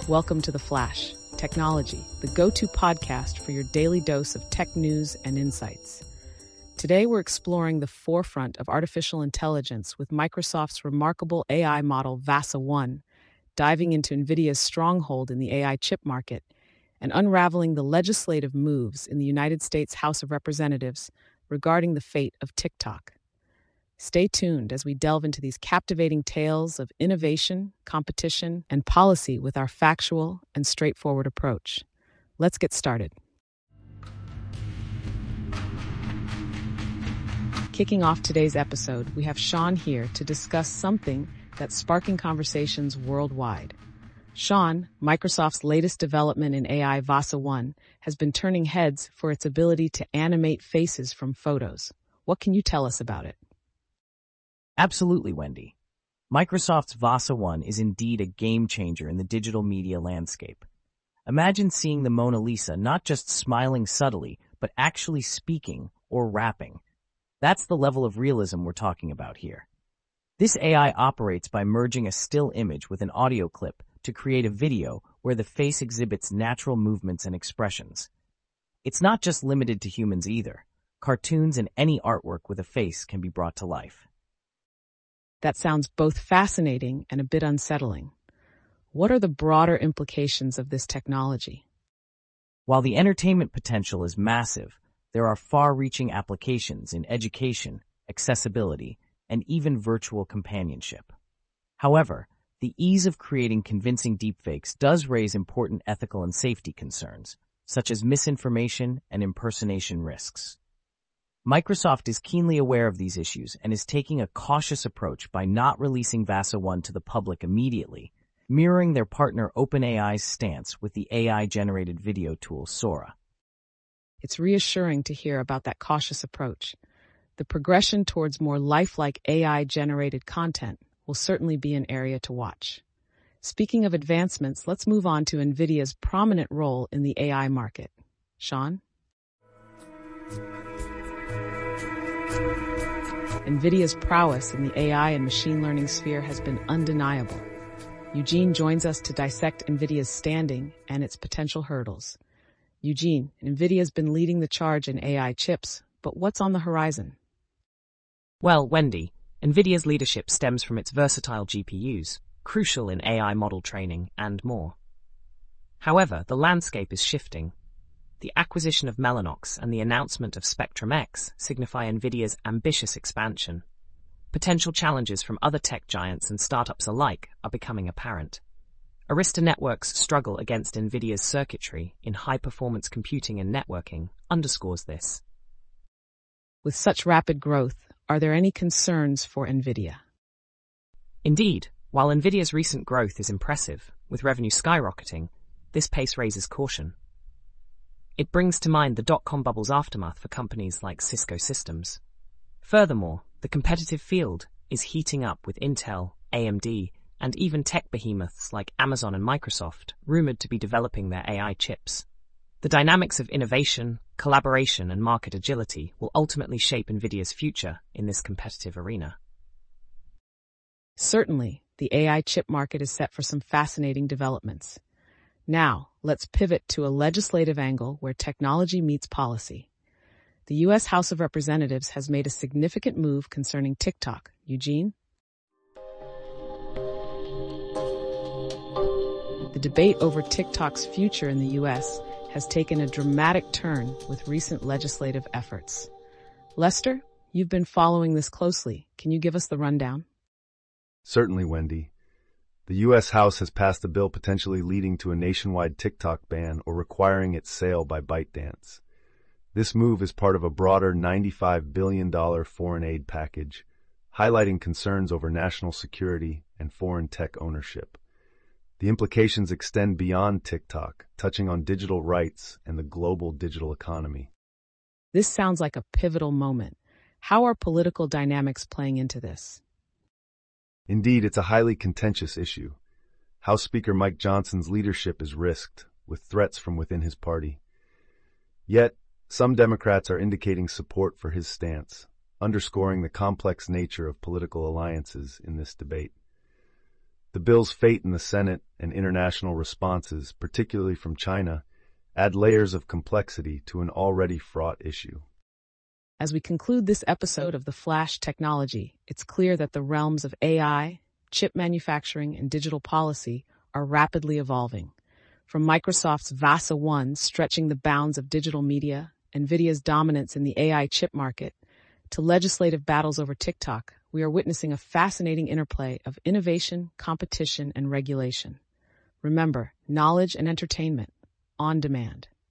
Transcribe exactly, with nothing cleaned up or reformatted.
Welcome to The Flash, Technology, the go-to podcast for your daily dose of tech news and insights. Today, we're exploring the forefront of artificial intelligence with Microsoft's remarkable A I model VASA one, diving into NVIDIA's stronghold in the A I chip market, and unraveling the legislative moves in the United States House of Representatives regarding the fate of TikTok. Stay tuned as we delve into these captivating tales of innovation, competition, and policy with our factual and straightforward approach. Let's get started. Kicking off today's episode, we have Sean here to discuss something that's sparking conversations worldwide. Sean, Microsoft's latest development in A I, VASA one, has been turning heads for its ability to animate faces from photos. What can you tell us about it? Absolutely, Wendy. Microsoft's VASA one is indeed a game-changer in the digital media landscape. Imagine seeing the Mona Lisa not just smiling subtly, but actually speaking or rapping. That's the level of realism we're talking about here. This A I operates by merging a still image with an audio clip to create a video where the face exhibits natural movements and expressions. It's not just limited to humans either. Cartoons and any artwork with a face can be brought to life. That sounds both fascinating and a bit unsettling. What are the broader implications of this technology? While the entertainment potential is massive, there are far-reaching applications in education, accessibility, and even virtual companionship. However, the ease of creating convincing deepfakes does raise important ethical and safety concerns, such as misinformation and impersonation risks. Microsoft is keenly aware of these issues and is taking a cautious approach by not releasing VASA one to the public immediately, mirroring their partner OpenAI's stance with the A I-generated video tool Sora. It's reassuring to hear about that cautious approach. The progression towards more lifelike A I-generated content will certainly be an area to watch. Speaking of advancements, let's move on to NVIDIA's prominent role in the A I market. Sean? NVIDIA's prowess in the A I and machine learning sphere has been undeniable. Eugene joins us to dissect NVIDIA's standing and its potential hurdles. Eugene, NVIDIA's been leading the charge in A I chips, but what's on the horizon? Well, Wendy, NVIDIA's leadership stems from its versatile G P Us, crucial in A I model training and more. However, the landscape is shifting. The acquisition of Mellanox and the announcement of Spectrum-X signify NVIDIA's ambitious expansion. Potential challenges from other tech giants and startups alike are becoming apparent. Arista Networks' struggle against NVIDIA's circuitry in high-performance computing and networking underscores this. With such rapid growth, are there any concerns for NVIDIA? Indeed, while NVIDIA's recent growth is impressive, with revenue skyrocketing, this pace raises caution. It brings to mind the dot-com bubble's aftermath for companies like Cisco Systems. Furthermore, the competitive field is heating up with Intel, A M D, and even tech behemoths like Amazon and Microsoft rumored to be developing their A I chips. The dynamics of innovation, collaboration, and market agility will ultimately shape NVIDIA's future in this competitive arena. Certainly, the A I chip market is set for some fascinating developments. Now, let's pivot to a legislative angle where technology meets policy. The U S House of Representatives has made a significant move concerning TikTok. Eugene? The debate over TikTok's future in the U S has taken a dramatic turn with recent legislative efforts. Lester, you've been following this closely. Can you give us the rundown? Certainly, Wendy. The U S House has passed a bill potentially leading to a nationwide TikTok ban or requiring its sale by ByteDance. This move is part of a broader ninety-five billion dollars foreign aid package, highlighting concerns over national security and foreign tech ownership. The implications extend beyond TikTok, touching on digital rights and the global digital economy. This sounds like a pivotal moment. How are political dynamics playing into this? Indeed, it's a highly contentious issue. House Speaker Mike Johnson's leadership is risked, with threats from within his party. Yet, some Democrats are indicating support for his stance, underscoring the complex nature of political alliances in this debate. The bill's fate in the Senate and international responses, particularly from China, add layers of complexity to an already fraught issue. As we conclude this episode of The Flash Technology, it's clear that the realms of A I, chip manufacturing, and digital policy are rapidly evolving. From Microsoft's VASA one stretching the bounds of digital media, NVIDIA's dominance in the A I chip market, to legislative battles over TikTok, we are witnessing a fascinating interplay of innovation, competition, and regulation. Remember, knowledge and entertainment, on demand.